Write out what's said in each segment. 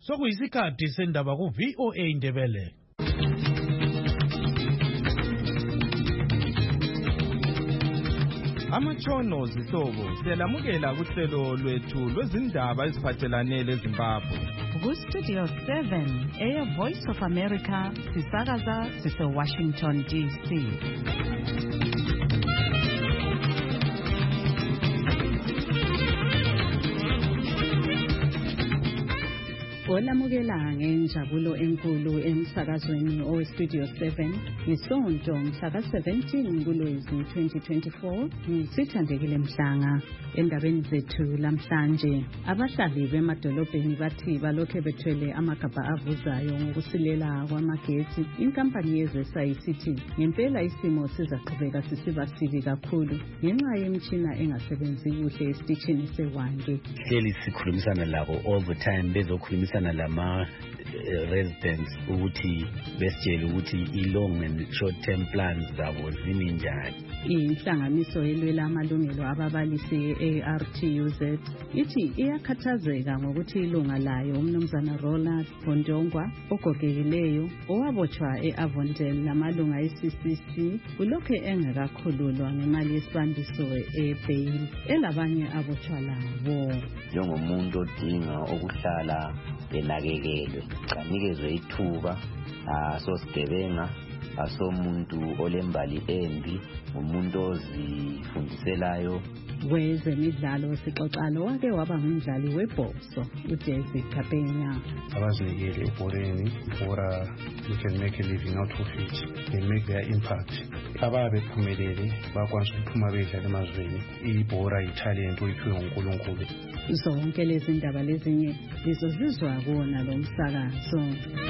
Sokuyisikhathi sendaba ku VOA Indebele. Amatshono zihlobo siyalamukela kuhlelo lwethu lwezindaba eziphathelane leZimbabwe. Ku-Studio 7 Voice of America sisakaza sise-Washington DC. Olamukela ngenjabulo enkulu emsakazweni owe-Studio 7 ngesonto mhla ka-17 kuLwezi 2024 ngisithandekile Mhlanga. Endabeni zethu lamhlanje, abahlali bemadolobheni bathi balokhe bethwele amagabha avuzayo ngokusilela kwamagetsi. Inkampani yezesa isithi ngempela isimo sizaqhubeka sisiba sibi kakhulu ngenxa yemitshina engasebenzi kuhle esitishini seWange. Hleli sikhulumisana labo all the time bezokhulumisana lama residents ukuthi besitshele ukuthi i-long and short-term plans zabo zimi njani. Inhlanganiso elwela amalungelo ababalisi ARTUZ ithi iyakhathazeka ngokuthi ilunga layo umnumzana Ronald Bondongwa ogogekileyo owabotshwa e-Avondale lamalunga e-CCC ulokhe engakakhululwa ngemali yesibandiso e-bail elabanye abotshwa labo. Njengomuntu odinga ukuhlala enakekelwe kanikezwe ithuba asosigebenga asomuntu olembali embi umuntu ozifundiselayo. Kwezemidlalo sixoxalo wake waba ngumdlali webhoso uDavid Kapenya. Abazinikele ebholeni ibhora you can make a living out of it, they make their impact. Ababephumelele bakwazi ukuphuma bedlala emazweni ibhora italent oyiphiwe nguNkulunkulu. Zonke lezi ndaba lezinye lizozizwa kuona lo msakazo.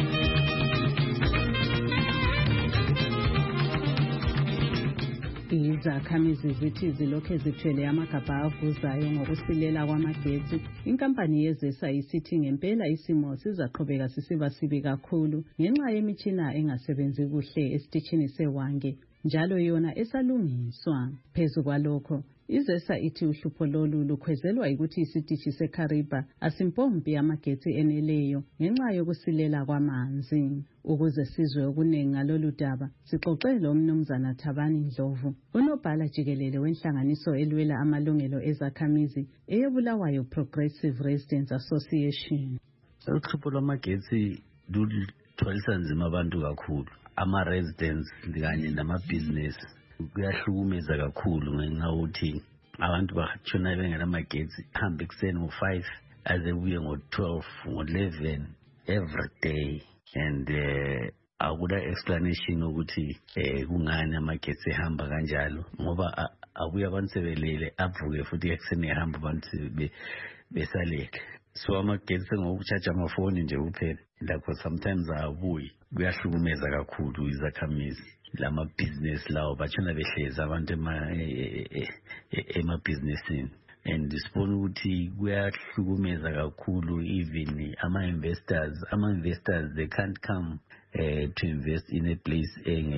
Izakhamizi zithi zilokhe zithwele amagabha avuzayo ngokusilela kwamagetsi. Inkampani yezesa isithi ngempela isimo sizaqhubeka sisiba sibi kakhulu ngenxa yemitshina engasebenzi kuhle esitishini seWange njalo yona esalungiswa. Phezu kwalokho izesa ithi uhlupho lolu lukhwezelwa ukuthi isitishi seKariba asimpompi amagetsi eneleyo ngenxa yokusilela kwamanzi. Ukuze sizwe okuningi ngalolu daba sixoxele umnumzana Thabani Ndlovu unobhala jikelele wenhlanganiso elwela amalungelo ezakhamizi eyebulawayo Progressive Residents Association. Uhlupho lwamagetsi luthwalisa nzima abantu kakhulu, ama-residents kanye nama-business. Kuyahlukumeza kakhulu ngenxa yokuthi abantu batshona bengenamagetsi hambe ekuseni ngo-5 aze buye ngo-12 ngo-11 every day, and akula explanation ukuthi kungani amagetsi ehamba kanjalo, ngoba abuye abantu sebelele avuke futhi ekuseni ehamba abantu besalele. So amagetsi ngokuchaja amafoni nje kuphela lapho sometimes abuyi. Kuyahlukumeza kakhulu izakhamizi. Lama business lawo batshona behleza abantu emabhizinisini, and sibona ukuthi kuyahlukumeza kakhulu even ama-investors they can't come to invest in a place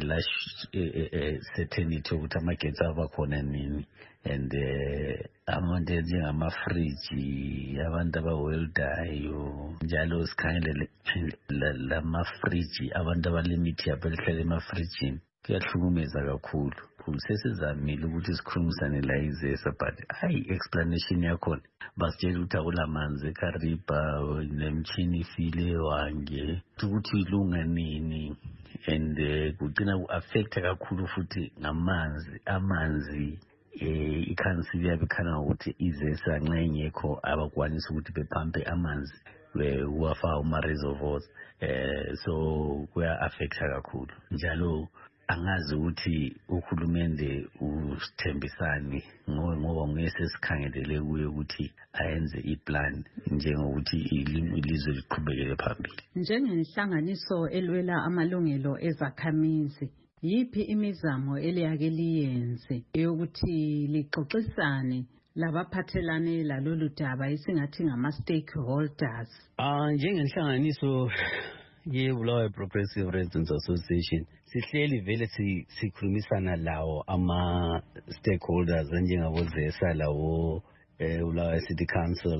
certainty ukuthi amagetsi abakhona nini, and abantu njengamafriji abantu abaweldayo njalo sikhangele lamafriji abantu abalemithi yabo elihlala emafrijini. Kuyahlukumeza kakhulu. Sesizamile ukuthi sikhulumisane la izesa but hayi explanation yakhona basitshela ukuthi akulamanzi eKariba nemtshini ifile eWange ukuthi ilunga nini, and kugcina ku-affecta kakhulu futhi amanzi. Ikhansili yabe ikhana ukuthi izesa nxa ingekho abakwanisa ukuthi bepampe amanzi wafaka uma-reservoirs, so kuya-affecta kakhulu. Njalo angazi ukuthi uhulumende usithembisani ngoba nguye sesikhangelele kuye ukuthi ayenze iplan njengokuthi ilizwe liqhubekele phambili. Njengenhlanganiso elwela amalungelo ezakhamizi, yiphi imizamo eliyake liyenze yokuthi lixoxisane labaphathelane lalolu daba esingathi ngama-stakeholders? Njengenhlanganiso ye-Bulawayo Progressive Residents Association sihleli vele sikhulumisana lawo ama-stakeholders njengabo ZESA, lawo Bulawayo City Council,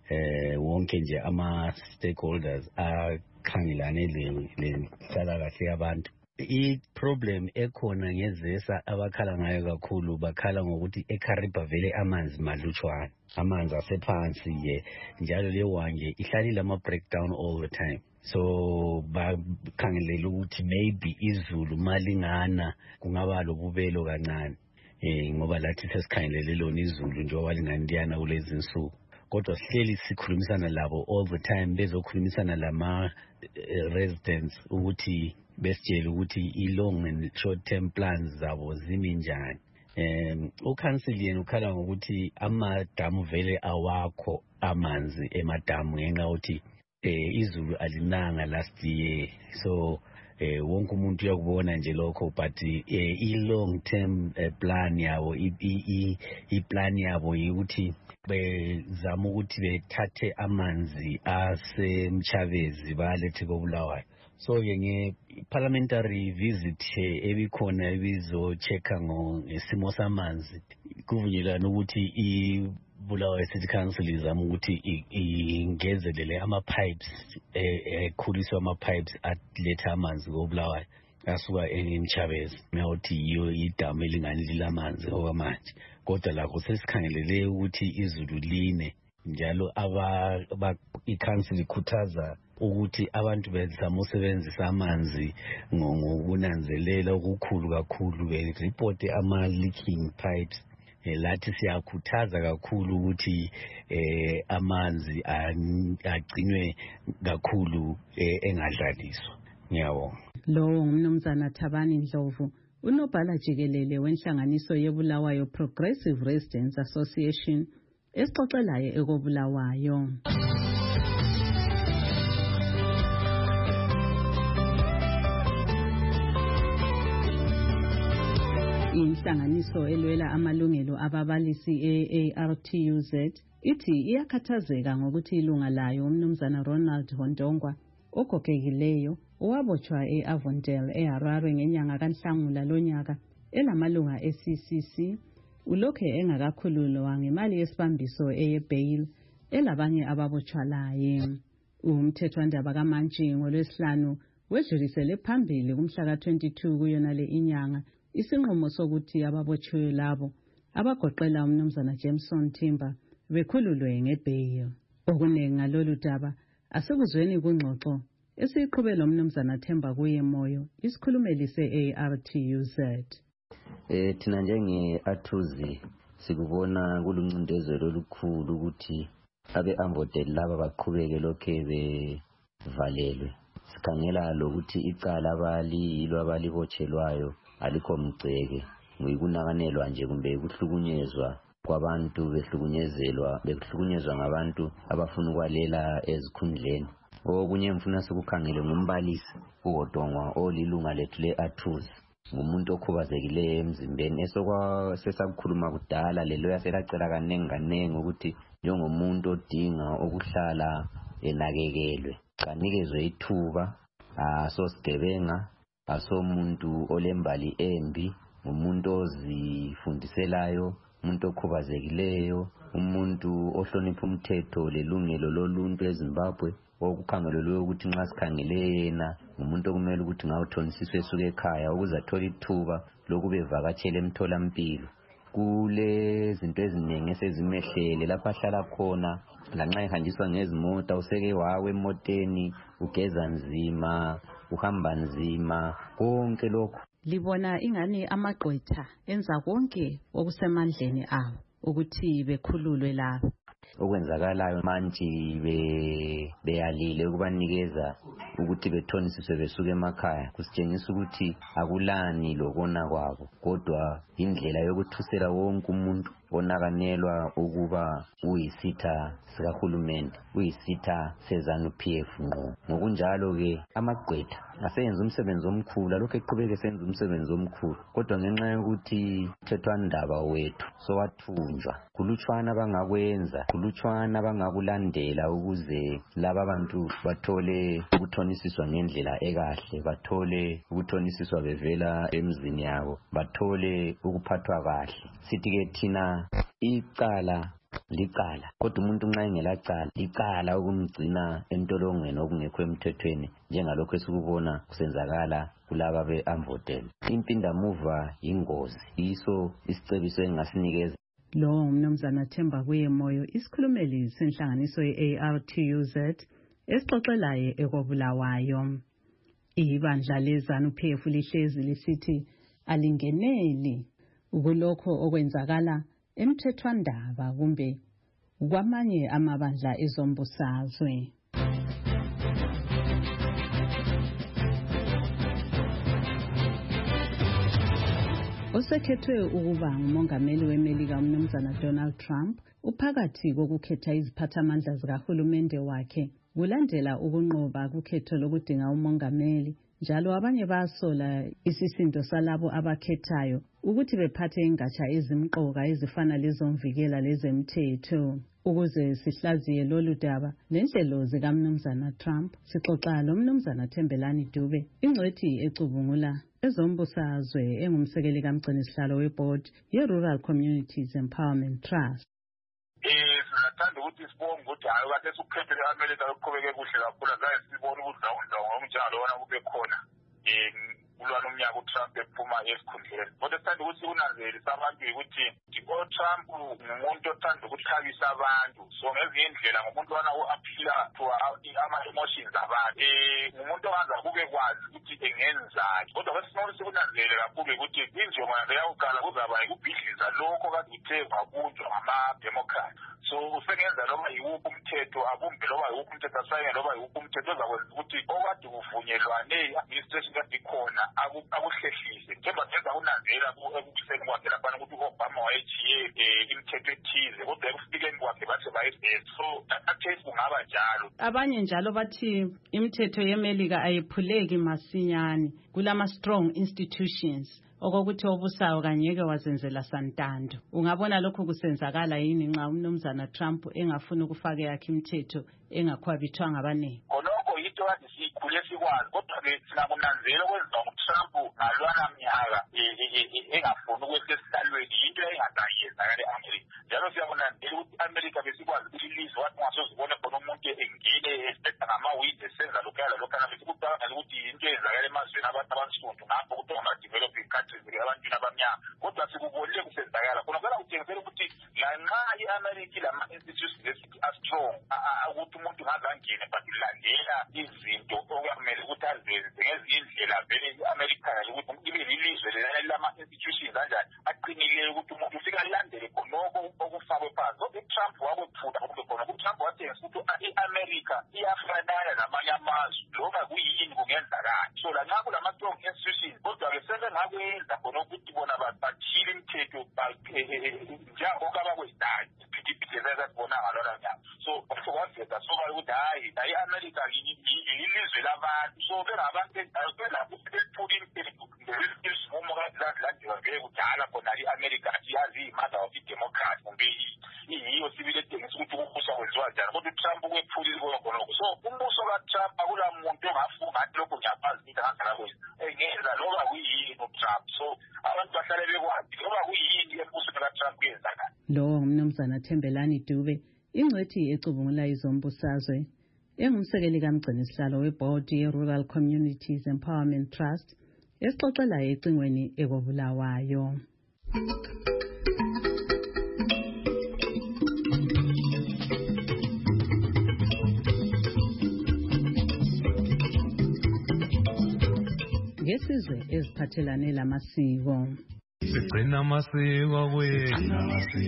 wonke nje ama-stakeholders akhangelane lenhlalakahle yabantu. I-problem ekhona ngezesa abakhala ngayo kakhulu bakhala ngokuthi eKariba vele amanzi malutshwana, amanzi asephansi njalo le wanje ihlalile ama-breakdown all the time. So bakhangelela ukuthi maybe izulu malingana kungaba lobubelo kancane, ngoba lathi sesikhangelele lona izulu njengoba lingani liyana kulezi nsuku. Kodwa sihleli sikhulumisana labo all the time, bezokhulumisana lama-residents ukuthi besitshela ukuthi i-long and short term plans zabo zimi njani. Ukhansili yena ukhala ngokuthi amadamu vele awakho amanzi emadamu ngenxa yokuthi izulu alinanga last year. So wonke umuntu uyakubona nje lokho, but i-long term plan yabo, i-plan yabo yikuthi bezama ukuthi bethathe amanzi asemchabezi balethe koBulawayo. So-ke nge-parliamentary visit ebikhona ebizo-check-a ngesimo samanzi, kuvunyelwana ukuthi iBulawayo City Council izama ukuthi ingezelele ama-pipes, ekhuliswe ama-pipes aletha amanzi koBulawayo asuka eMchabezi, ngawuthi yiyo idamu elingani lilamanzi okwamanje. Kodwa lakho sesikhangelele ukuthi izulu line, njalo i-council ikhuthaza ukuthi abantu bezama usebenzisa amanzi ngokunanzelela okukhulu kakhulu, beripote ama-leaking pipes. Lathi siyakhuthaza kakhulu ukuthi amanzi agcinwe kakhulu engadlaliswa. Ngiyabonga. Lo ngumnumzana Thabani Ndlovu, unobhala jikelele wenhlanganiso yeBulawayo Progressive Residents Association esixoxelayo ekoBulawayo. Inhlanganiso elwela amalungelo ababalisi e-ARTUZ ithi iyakhathazeka ngokuthi ilunga layo umnumzana Ronald Hondongwa ogogekileyo owabotshwa e-Avondale eHarare ngenyanga kaNhlangula lonyaka elamalunga e-CCC ulokhe engakakhululwa ngemali yesibambiso eye-bail elabanye ababotshwa laye. Umthethwandaba kaMantshi ngolwesihlanu wedlulisele phambili kumhla ka-22 kuyonale inyanga isinqumo sokuthi ababotshwe labo abagoqela umnumzana Jameson Timber bekhululwe ngebail. Okuningi ngalolu daba asekuzweni kungxoxo esiqhubela umnumzana Themba kuye moyo isikhulumeli se-ARTUZ. Thina njenge-ARTUZ sikubona kuluncindezelo olukhulu ukuthi abe-Avondale laba baqhubeke lokhe bevalelwe. Sikhangela lokuthi icala abalibotshelwayo alikho mgceke, nguyikunakanelwa nje kumbe ukuhlukunyezwa kwabantu, behlukunyezwa ngabantu abafuna ukwalela ezikhundleni. Okunye mfuna sikukhangele ngumbalisi uHondongwa olilunga lethu le-ARTUZ, ngumuntu okhubazekileyo emzimbeni sesakukhuluma kudala lelo yaselacela kanengi ukuthi njengomuntu odinga ukuhlala enakekelwe kanikezwe ithuba, asosigebenga, asomuntu olembali embi, umuntu ozifundiselayo, umuntu okhubazekileyo, umuntu ohlonipha umthetho lelungelo loluntu eZimbabwe. Okukhangelelwe ukuthi nxa sikhangele yena ngumuntu okumele ukuthi ngawuthonisiswe esuke ekhaya ukuze athole ithuba lokube evakatshele emtholampilo. Kule zinto eziningi esezimehlele lapha ahlala khona, lanxa ehanjiswa ngezimota useke wawe emoteni, ugeza nzima, uhamba nzima, konke lokho. Libona ingani amagqwetha enza konke okusemandleni abo ukuthi bekhululwe labo. Okwenzakalayo manje beyalile ukubanikeza ukuthi bethonisiswe besuke emakhaya, kusitshengisa ukuthi akulani lokona kwabo, kodwa indlela yokuthusela wonke umuntu onakanelwa ukuba uyisitha sikahulumende, uyisitha seZANU-PF ngqo. Ngokunjalo-ke amagqwetha aseyenza umsebenzi omkhulu, alokhu eqhubeka esenza umsebenzi omkhulu, kodwa ngenxa yokuthi umthethwandaba wethu sowathunjwa, kulutshwana abangakwenza, kulutshwana abangakulandela ukuze laba abantu bathole ukuthonisiswa ngendlela ekahle, bathole ukuthonisiswa bevela emzini yabo, bathole ukuphathwa kahle. Sithi-ke thina icala licala, kodwa umuntu nxa engelacala icala ukumgcina entolongweni okungekho emthethweni njengalokho esikubona kusenzakala kulaba be-Amvotela. Impindamuva yingozi, yiso isicebiso engasinikeza. Lo umnumzana Themba Kuyemoyo, isikhulumeli senhlanganiso ye-ARTUZ esixoxelayo ekobulawayo. Ibandla leZANU-PF lihlezi lisithi alingeneli kulokho okwenzakala emthethwandaba kumbe kwamanye amabandla ezombusazwe. Osekhethwe ukuba ngumongameli weMelika umnumzana Donald Trump uphakathi kokukhetha iziphathamandla zikahulumende wakhe kulandela ukunqoba kukhetho lokudinga umongameli. Njalo abanye basola isisindo salabo abakhethayo ukuthi bephathe ingatsha ezimqoka ezifana lezomvikela lezemthetho. Ukuze sihlaziye lolu daba nenhlelo zikaMnumzana Trump, sixoxa lomnumzana Thembelani Dube, ingcwethi ecubungula ezombusazwe engumsekeli kamgcinisihlalo weboard ye-Rural Communities Empowerment Trust. Singathanda ukuthi sibonge ukuthi hayi kade sikukhethele amelika lokuqhubeke kuhle kakhulu azaye sibone ukuthi ngomnjalo wona kube khona kulwana umnyaka uTrump ephuma esikhundleni. Kodwa sithanda ukuthi unanzelise abantu ukuthi uTrump ngumuntu othanda ukuthabisa abantu, so ngezinye indlela ngumuntu wana uaphila to ama-emotions abantu, ngumuntu owenza kube kwazi ukuthi engenzani. Kodwa kwesinye sikunanzelele kakhulu ukuthi injongo yakhe yakuqala kuzaba yikubhidliza lokho kade kuthe kwabunjwa ngama-Democrat. So usengenza noma yiwuphi umthetho abumbe loba yiwuphi umthetho asayine loba yiwuphi umthetho ozakwenza ukuthi okade kuvunyelwane i-administration kade ikhona akuhlehlise. Njengoba ngenza kunanzela ekubuseni kwakhe laphana ukuthi u-Obama wayejiye imithetho ethize kodwa ekufikeni kwakhe bathi bayiveza. So that-case kungaba njalo. Abanye njalo bathi imithetho yeMelika ayiphuleki masinyane kulama-strong institutions. Okokuthi obusayo kanyeke wazenzela santando. Ungabona lokho kusenzakala yini nxa umnumzana Trump engafuna ukufaka yakhe imithetho engakhwabithwanga abaningi? Konoko yinto kade sikhule sikwazi, kodwa-ke singakunanzela okwenziwa nguTrump ngalwana mnyaka engafuni ukwehla esihlalweni yinto engazayenzakala e-Amerika. Njalo siyakunanzela ukuthi i-Amerika besikwazi ukuthi ilizwe wathi ungasozibone khona umuntu engine espekta ngamawindi esenza lokhuyala lokhana besikucabangela ukuthi yinto eyenzakala emazweni abantu abansundu ngapho ukuthi ngama-developing countries ebantwini abamnyama. Kodwa sikubonile kusenzakala khona kwela kutshengisela ukuthi lanxa i-Amerika ilama-institutions esithi a-strong ukuthi umuntu ngazangene but ulandela izinto okumele ukuthi azenze ngezinye indlela vele i-Amerika ukuthi ibe lilizwe lama-institutions kanjani aqinileyo ukuthi umuntu ufika alandele khonoko okufakwe phansi. Kodwa uTrump wakwethula kube khona uTrump watshengisa ukuthi i-Amerika iyafanana namanye amazwe loba kuyini kungenzakala. So lanxa kulama-strong institutions kodwa-ke sebengakwenza khona ukuthi bona bathile imithetho njengoba abakwenzayo iphithiphithi esasibona ngalona nyaka. So kwaveza soba ukuthi hayi i-Amerika ilizwe labantu, so bengabantu belapho bethula imithetho isivumo landiwa vele kudala khona i-Amerika siyazi iyi-mother of i-democracy kumbe yiyo sibile etshengisa ukuthi umbuso kwenziwa njani. Kodwa uTrump ukwethulile khonokho. So umbuso kaTrump akula muntu ongafunga athi lokho ngiyakwazi ukuthi angakwenza engenza loba kuyini uTrump. So abantu bahlale bekwazi loba kuyini embusweni kaTrump kuyenzakala. Lo umnumzana Thembelani Dube, ingcwethi ecubungula izombusazwe engumsekeli kamgcinisihlalo weboard ye-Rural Communities Empowerment Trust esixoxelayo ecingweni ekobulawayo. Ngesizwe eziphathelane lamasiko. Sigcina amasiko wethu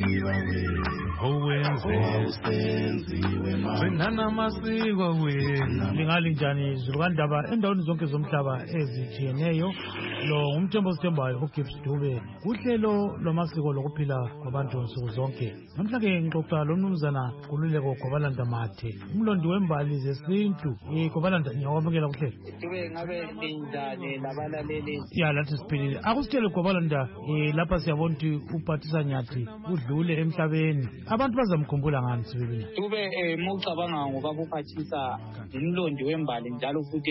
owenziwe gcinana amasiko wethu. Lingali njani izulukandaba endaweni zonke zomhlaba ezitshiyeneyo? Lo ngumthembo sithembayo uGibbs Dube kuhlelo lwamasiko lokuphila kwabantu nsuku zonke. Namhlanje ngixoxa lomnumzana Khululeko Gobalanda Mathe, umlondi wembali zesintu. Gobalanda ngiyakwamukela kuhlelo. Dube ngabe linjani labalaleli? Ya lathi siphilile. Akusitshele Gobalanda lapha siyabona ukuthi uPhathisa Nyathi udlule emhlabeni. Abantu bazamkhumbula ngani Sibili? Kube mucabanga ngoba uPhathisa umlondi wembali njalo futhi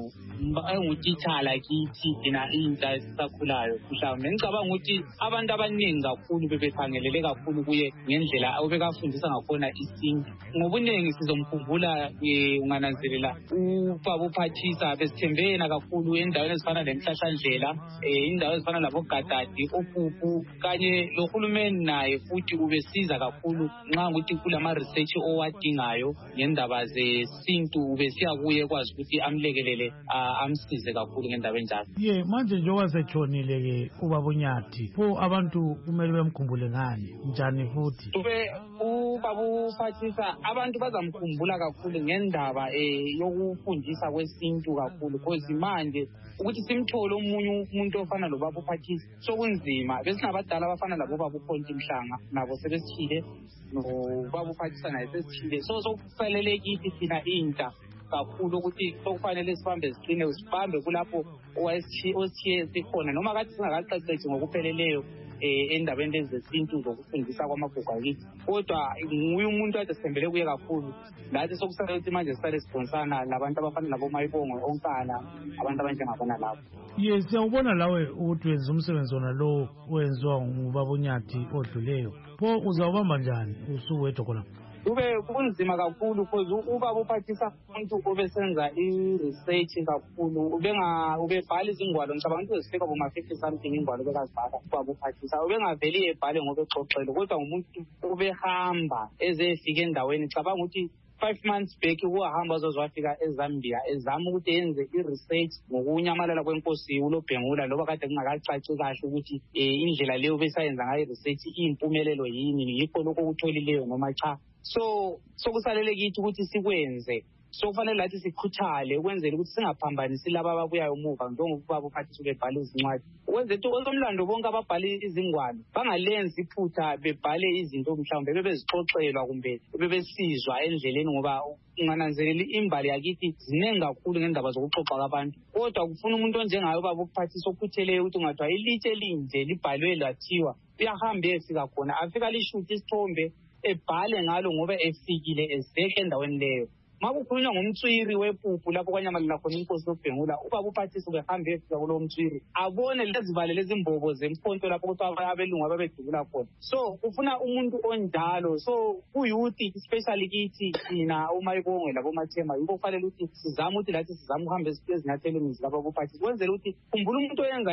engutitshala kithi thina intsha esisakhulayo. Mhlawumbe ngicabanga ukuthi abantu abaningi kakhulu bebekhangelele kakhulu kuye ngendlela obekafundisa ngakhona isintu. Ngobuningi sizomkhumbula ungananzelela ubaba uPhathisa besithembena kakhulu endaweni ezifana nemhlahlandlela, indawo ezifana laboGadadi, oPupu kanye lohulumeni naye futhi ubesiza kakhulu nxa ukuthi kulama research owadingayo ngendaba zesintu ubesiya kuye kwazi ukuthi amlekelele amsize kakhulu ngendaba enjalo. Manje nje wasetshonile ke ubaba uNyathi, pho abantu kumele bemkhumbule ngani njani futhi? Ubaba uPhathisa abantu bazamkhumbula kakhulu ngendaba yokufundisa kwesintu kakhulu because manje ukuthi simthole omunye umuntu ofana lobaba uPhathisa sokunzima. Besinabadala abafana labo baba uPhonti Mhlanga nabo sebesithile nobaba uPhathisa naye sesithile. Sokufanele kithi thina intsha kakhulu ukuthi sokufanele sibambe ziqine sibambe kulapho osithiye sikhona noma kathi singakaqeqeshi ngokupheleleyo endabeni lezesintu zokufundisa kwamagugu akithi, kodwa nguye umuntu ade sithembele kuye kakhulu. Lathi sokusala ukuthi manje sisale sidonsana labantu abafana labo Mayibongo onkana abantu abanjengabona lapho. Siyawubona lawe ukuthi wenza umsebenzi wona lo wenziwa ngubaba uNyathi odluleyo, pho uzawubamba njani usuwedwa khona? Kube kunzima kakhulu because ubaba uPhathisa umuntu obesenza i-research kakhulu, ubebhala izingwalo. Ngicabanga ukuthi uzifika boma-50 something ingwalo bekazibhala ubaba uPhathisa. Ubengaveli ebhale ngoba exoxele, kodwa ngumuntu ubehamba ezefika endaweni. Ngicabanga ukuthi 5 months back kuhamba azozwafika eZambia ezama ukuthi yenze i-research ngokunyamalala kwenkosi uLobhengula loba kade kungakacaci kahle ukuthi indlela leyo besayenza ngayo i-research iyimpumelelo yini, yikho lokho okutholileyo noma cha. So kusalele kithi ukuthi sikwenze. So kufanele lathi sikhuthale ukwenzela ukuthi singaphambanisi laba ababuyayo emuva njengobaba uPhathisa ubebhala izincwadi. Ukwenzela ukuthi osomlando bonke ababhala izingwalo bangalenzi iphutha bebhale izinto mhlawumbe bebezixoxelwa kumbe bebesizwa endleleni, ngoba ungananzelela imbali yakithi zinengi kakhulu ngendaba zokuxoxa kwabantu. Kodwa kufuna umuntu onjengayo ubaba uPhathisa okhutheleyo ukuthi ungathiwa ilitshe elinje libhalwe lathiwa uyahamba efika khona afika lishuthe isithombe ebhale ngalo ngoba efikile ezeke endaweni leyo. Makukhulunywa ngomtswiri wePupu lapho kwanyamalala khona inkosi uLobhengula, ubaba uPhathisa ubehambe efika kulowo mtswiri abone lezivale lezimbobo zemkhonto lapho ukuthi abelungu ababedubula khona. So kufuna umuntu onjalo. So kuyouth especially kithi thina uMayibongo labo Mathema yikho kufanele ukuthi sizame ukuthi lathi sizame ukuhamba ezinyathelweni zilabo uPhathisa kwenzela ukuthi khumbula umuntu oyenza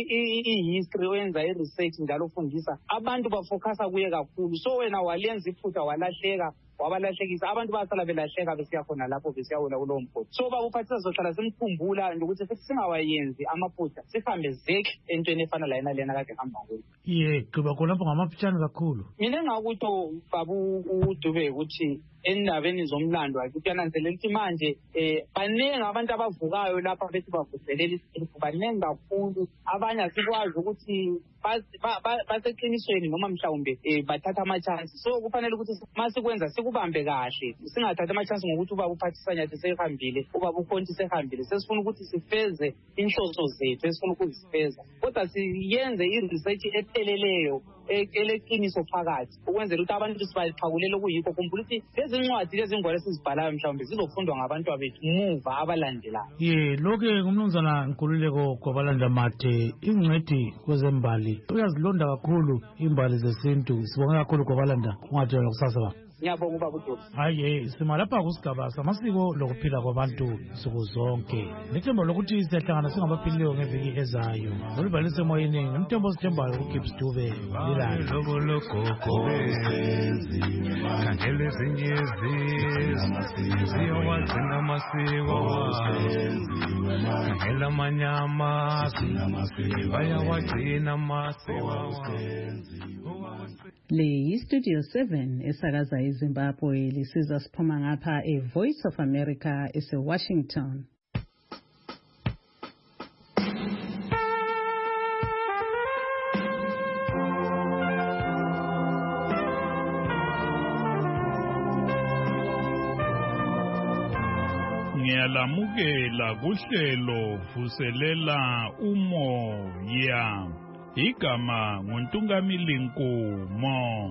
i-history oyenza i-research njalo ufundisa abantu bafocusa kuye kakhulu. So wena walenza iphutha walahleka wabalahlekisa abantu basala belahleka besiya khona lapho besiyawela kulowo mgodi. So baba uPhathisa sohlala simkhumbula ukuthi futhi singawayenzi amaphutha sihambe zeki entweni efana la lena kade hamba kuyo. Gqiba khonapho ngamafitshane kakhulu. Mina engakutho baba uDube ukuthi endabeni zomlando akuthi yananzelela ukuthi manje baningi abantu abavukayo lapha bethi bavuselela isiqephu, baningi kakhulu. Abanye asikwazi ukuthi baseqinisweni noma mhlawumbe bathatha ama-chance. So kufanele ukuthi masikwenza sikubambe kahle, singathatha ama-chance ngokuthi ubaba uPhathisa Nyathi sehambile, ubaba uPhonti sehambile. Sesifuna ukuthi sifeze inhloso zethu esifuna ukuzifeza, kodwa siyenze i-research epheleleyo eleqiniso phakathi ukwenzela ukuthi abantu sibaxhakulele okuyikho. Khumbula ukuthi lezi ncwadi lezi ngwalo esizibhalayo mhlawumbe zizofundwa ngabantu bethu muva abalandelayo. Lokhu ngumnumzana Nkululeko Gwabalanda Mathe, ingcwethi kwezembali uyazilonda kakhulu imbali zesintu. Sibonga kakhulu Gwabalanda, ungatshela kusasa ba. Ngiyabonga ubaba uDube. Hayi simalapha kusigaba samasiko lokuphila kwabantu nsuku zonke. Nethemba lokuthi siyahlangana singabaphilileyo ngeviki ezayo. Olubhalise emoyeni nomthembo osithembayo uGibbs Dube. Kangele zinyezi ziyowagcina amasiko, kangela amanyama bayawagcina amasiko. Le yiStudio 7 esakaza eZimbabwe lisiza siphuma ngapha eVoice of America eseWashington. Ngiyalamukela kuhlelo vuselela umoya. igama nguNtungamili Nkumo.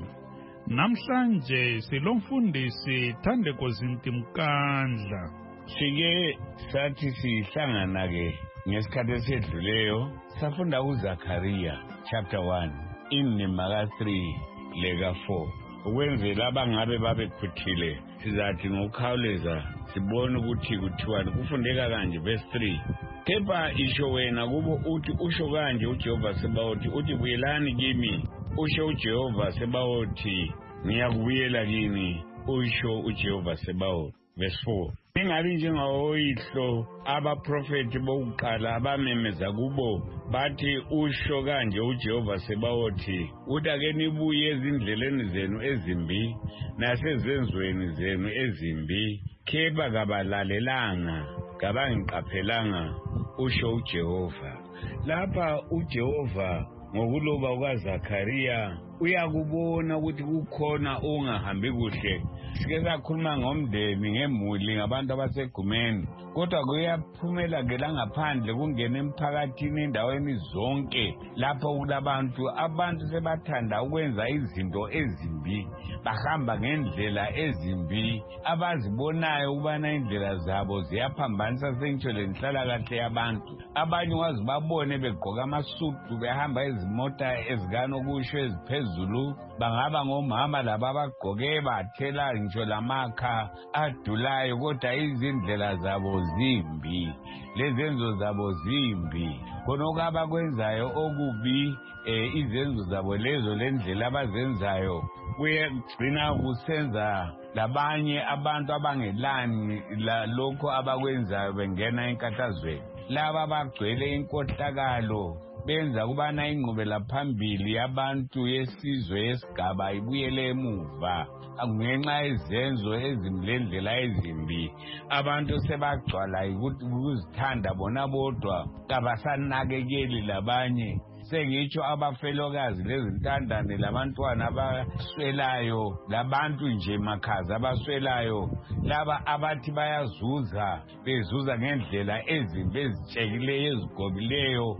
Namhlanje silomfundisi Thandeko Zintimkandla. Sike sathi sihlangana ke ngesikhathi esedluleyo safunda uZakhariya chapter 1 indima ka3 lega 4 ukwenzela abangabe babekhuthile sizathi ngokukhawuleza sibone ukuthi kuthiwani kufundeka kanje verse 3 kepha isho wena kubo uthi usho kanje uJehova Sebawothi uthi buyelani kimi usho uJehova Sebawothi ngiyakubuyela kini usho uJehova Sebawothi verse 4 Ingabi njengawoyihlo abaprofeti bokuqala abamemeza kubo bathi usho kanje uJehova Sebawothi uthi ake nibuye ezindleleni zenu ezimbi nasezenzweni zenu ezimbi kepha kabalalelanga kabangiqaphelanga usho uJehova. Lapha uJehova ngokuloba kukaZakhariya uyakubona ukuthi kukhona ongahambi kuhle. Sike sakhuluma ngomndeni ngemuli ngabantu abasegumeni kodwa kuyaphumela ke la ngaphandle kungena emphakathini endaweni zonke lapho kulabantu sebathanda ukwenza izinto ezimbi bahamba ngendlela ezimbi abazibonayo ukubana indlela zabo ziyaphambanisa sengitsho lenhlalakahle yabantu abanye wazibabone begqoka amasudu behamba ezimota ezikanokusho eziphezulu bangaba ngomama laba abagqoke bathela ngisho lamakha adulayo kodwa izindlela zabo zimbi lezenzo zabo zimbi khonoko abakwenzayo okubi izenzo zabo lezo lendlela abazenzayo kuyagcina kusenza labanye abantu abangelani lokho abakwenzayo bengena enkathazweni laba bagcwele inkohlakalo benza kubana ingqubela phambili yabantu yesizwe yesigaba ibuyele emuva ngenxa yezenzo ezimlendlela ezimbi abantu sebagcwala ukuzithanda bona bodwa abasanakekeli labanye sengitsho abafelokazi lezintandane labantwana abaswelayo labantu nje makhaza abaswelayo laba abathi bayazuza bezuza ngendlela ezimbi ezitshekileyo ezigobileyo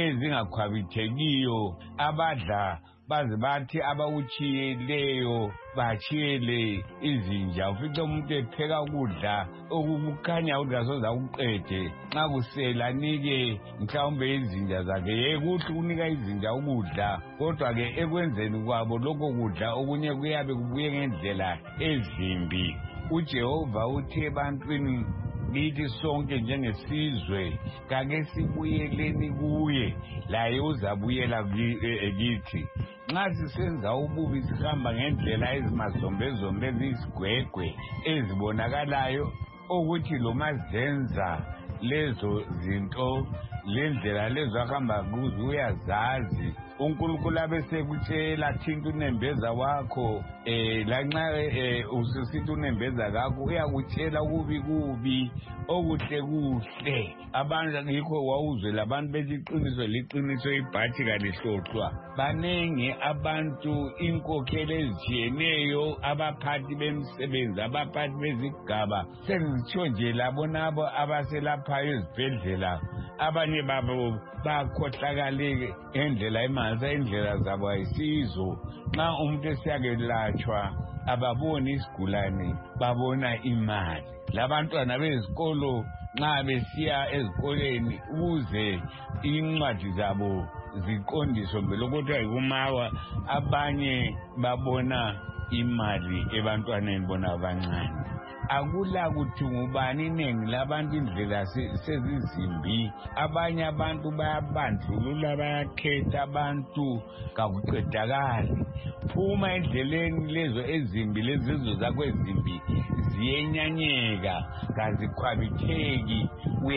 ezingakhwabithekiyo abadla baze bathi abawuchiyeleyo bachiyele izinja ufice umuntu epheka ukudla okukhanya ukuthi soza ukuqede nxa kusela nike mhlawumbe izinja zakhe yekuthi unika izinja ukudla kodwa ke ekwenzeni kwabo lokho kudla okunye kuyabe kubuye ngendlela ezimbi uJehova uthi ebantwini lithi sonke njengesizwe kake sibuyeleni kuye laye uzabuyela kithi nxa sisenza ububi sihamba ngendlela ezimazombezombe eziyisigwegwe ezibonakalayo ukuthi lomazenza lezo zinto lendlela lezo ahamba kuzo uyazazi uNkulunkulu abesekutshela thinta unembeza wakho lanxa usisithi unembeza kakho uyakutshela kubi okuhle kuhle abantu yikho wawuzwe labantu beziqiniso liqiniso ibhathi kalihlohlwa banenge abantu inkokhelo ezijiyeneyo abaphathi bemsebenzi abaphathi bezigaba sengitsho nje labonabo abaselaphayo ezibhedlela abanye babo bakhohlakale endlela emanzi indlela zabo ayisizo nxa umuntu esiyakelatshwa ababoni isigulane babona imali labantwana bezikolo nxa besiya ezikoleni ukuze incwadi zabo ziqondiswe mbelokothiwa yikumawa abanye babona imali ebantwaneni bona abancane akula kuthi ngubani iningi labantu indlela sezizimbi abanye abantu bayabandlulula bayakhetha abantu kakuqedakali phuma endleleni lezo ezimbi lezizo zakho ezimbi ziyenyanyeka kazikhwabitheki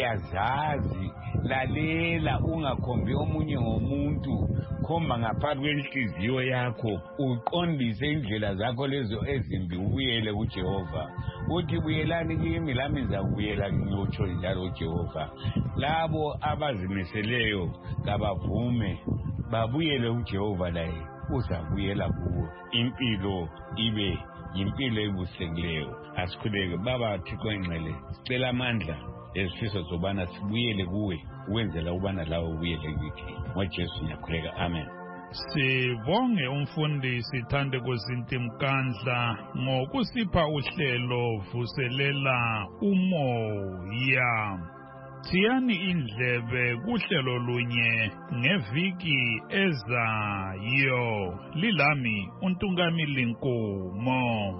uyazazi lalela ungakhombi omunye ngomuntu khomba ngaphansi kwenhliziyo yakho uqondise indlela zakho lezo ezimbi ubuyele kuJehova uthi buyelani kimi lami ngizakubuyela ngiyotsho njalo uJehova labo abazimiseleyo kabavume babuyele uJehova laye uzabuyela kuwo impilo ibe yimpilo ebusekileyo. Asikhuleke baba Thixo engcwele, sicela amandla ezifiso zobana sibuyele kuwe ukwenzela ubana lawe ubuyele kithi. NgoJesu ngiyakhuleka, amen. Sibonge umfundisi Thandekozinti Mkandla ngokusipha uhlelo vuselela umoya. Siyani indlebe kuhlelo lunye ngeviki ezayo. Lilami uNtungamili Nkomo.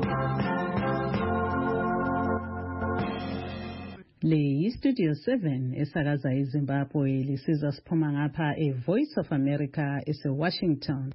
Le Studio 7 esakaza eZimbabwe lisiza siphuma ngapha Voice of America ese-Washington.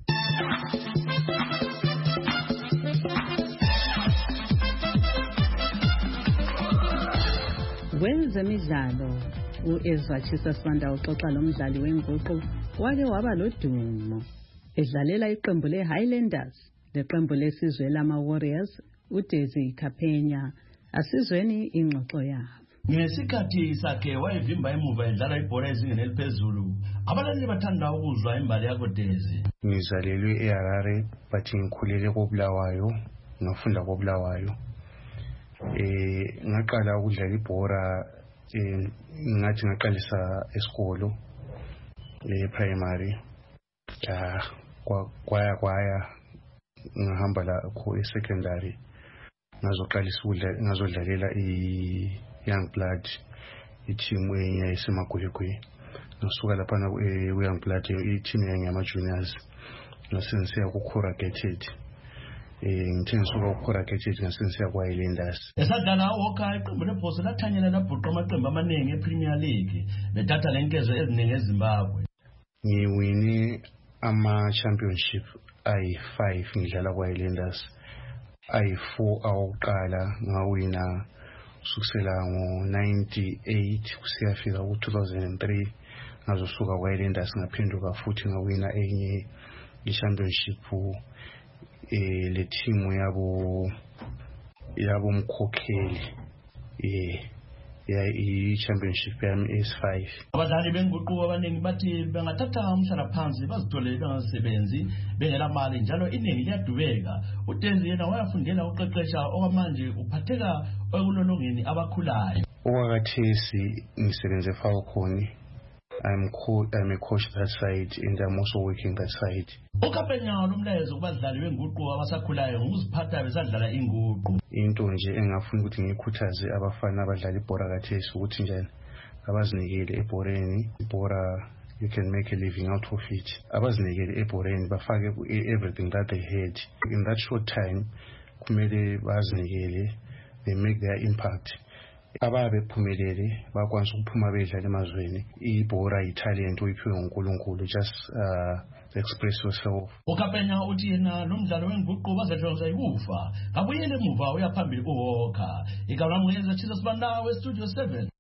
Kwezemidlalo uEzra Chisa Sibanda uxoxa lomdlali wenguqu wake waba lodumo edlalela iqembu leHighlanders leqembu lesizwe lama-Warriors uDesi Kaphenya. Asizweni ingxoxo yabo. Ngesikhathi sakhe wayevimba emuva edlala ibhola ezingeni eliphezulu, abalali bathanda ukuzwa imbali yakho Desi. Ngizalelwe eHarare but ngikhulele koBulawayo, ngafunda koBulawayo. Ngaqala ukudlala ibhola ngathi ngaqalisa esikolo primary. Kwaya ngahamba la ku secondary ngazoqalisa ngazodlalela Young Blood i-team eyayisemaGulegwe. Ngasuka lapha Young Blood i-team yama-juniors ngasensiya ku-corrugated. Ngithe ngisuka ku-corrugated ngasensiya kwa-Highlanders. Esadlala uWalker iqembu lebhosa lathanyela labhuqa amaqembu amaningi ePremier League lethatha lenkezo eziningi eZimbabwe. Ngiwine ama-championship ayi-5 ngidlala kwa-Highlanders. Ayi-4 awokuqala ngawina kusukela ngo-98 kusiyafika ku-2003 ngazosuka kwa-Highlanders ngaphenduka futhi ngawina enye i-championship le team yabo mkhokheli i-championship yami S5. Abadlali benguqu abaningi bathi bengathatha umhlala phansi bazithole bengasebenzi bengela mali njalo iningi liyadubeka. uDesi yena wayafundela uqeqesha okwamanje uphatheka ekulolongeni abakhulayo. Okwakathesi ngisebenze eFalcon. I'm a coach that side and I'm also working that side. Ukaphenya lomlayezo kubadlali benguqu abasakhulayo ngokuziphatha besadlala inguqu. Into nje engafuna ukuthi ngikhuthaze abafana abadlala ibhola kathesi ukuthi njani abazinikele ebhoreni. Ibhola you can make a living out of it. Abazinikele ebhoreni bafake everything that they had in that short time. Kumele bazinikele, they make their impact. Ababephumelele bakwanisa ukuphuma bedlala emazweni. Ibhola italent oyiphiwe uNkulunkulu, just express yourself. Ukaphenya uthi yena nomdlalo wenguqu bazadlonza ikufa ngabuyele emuva uyaphambili kuWalker. Igama lami nguEzra Chisa Sibanda weStudio 7.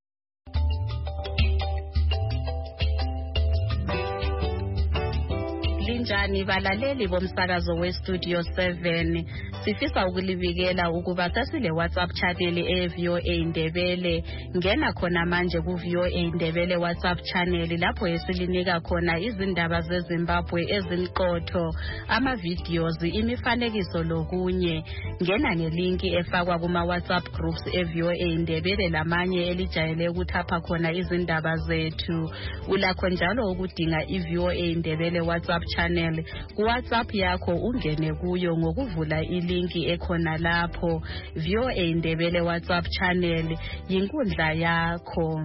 Linjani balaleli bomsakazo weStudio 7, sifisa ukulibikela ukuba sasile WhatsApp channel eVOA Indebele. Ngena khona manje kuVOA Indebele WhatsApp channel lapho esilinika khona izindaba zeZimbabwe ezimqotho, ama videos, imifanekiso lokunye. Ngena ngelinki efakwa kuma WhatsApp groups eVOA Indebele lamanye elijayele ukuthapha khona izindaba zethu. Ulakho njalo ukudinga iVOA Indebele WhatsApp channel kuWhatsApp yakho, ungene kuyo ngokuvula ilinki ekhona lapho. VOA Indebele WhatsApp channel yinkundla yakho.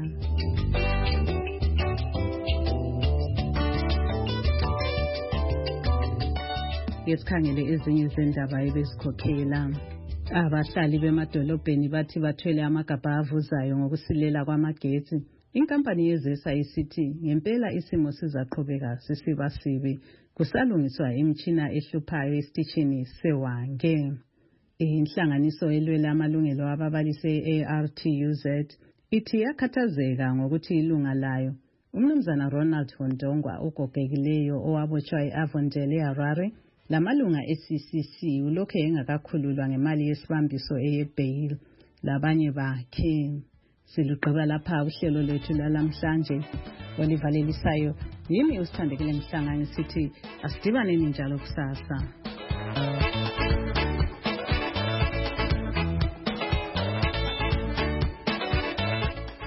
Yesikhangele ezinye izindaba ebesikhokhela. Abahlali bemadolobheni bathi bathwele amagabha avuzayo ngokusilela kwamagetsi. Inkampani yezesa isithi ngempela isimo sizaqhubeka sisiba sibi kusalungiswa imitshina ehluphayo esitishini seWange. Inhlanganiso elwela amalungelo ababalisi eARTUZ ithi yakhathazeka ngokuthi ilunga layo uMnumzana Ronald Vondongwa ugogekileyo owabotshwa eAvondale eHarare lamalunga eCCC ulokhu engakakhululwa ngemali yesibambiso eyebail labanye bakhe. Siluqaba lapha uhlelo lwethu lalamhlanje. Olivalelisayo yimi usithandekile Mhlanga ngisithi asidibane njalo kusasa.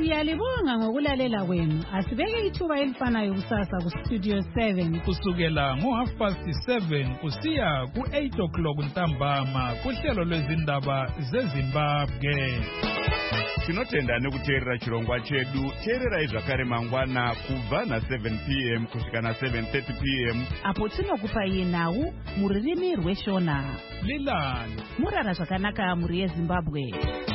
Siyalibonga ngokulalela kwenu. Asibeke ithuba elifanayo kusasa ku-Studio 7 kusukela ngo7:30 kusiya ku8 o'clock ntambama kuhlelo lwezindaba zeZimbabwe. Tinotenda nekuteerera chirongwa chedu. Teererai zvakare mangwana kubva na7 p.m. kusvika na7:30 p.m. apo tinokupai nhau mururimi rweshona. Lilani murara zvakanaka muri yeZimbabwe.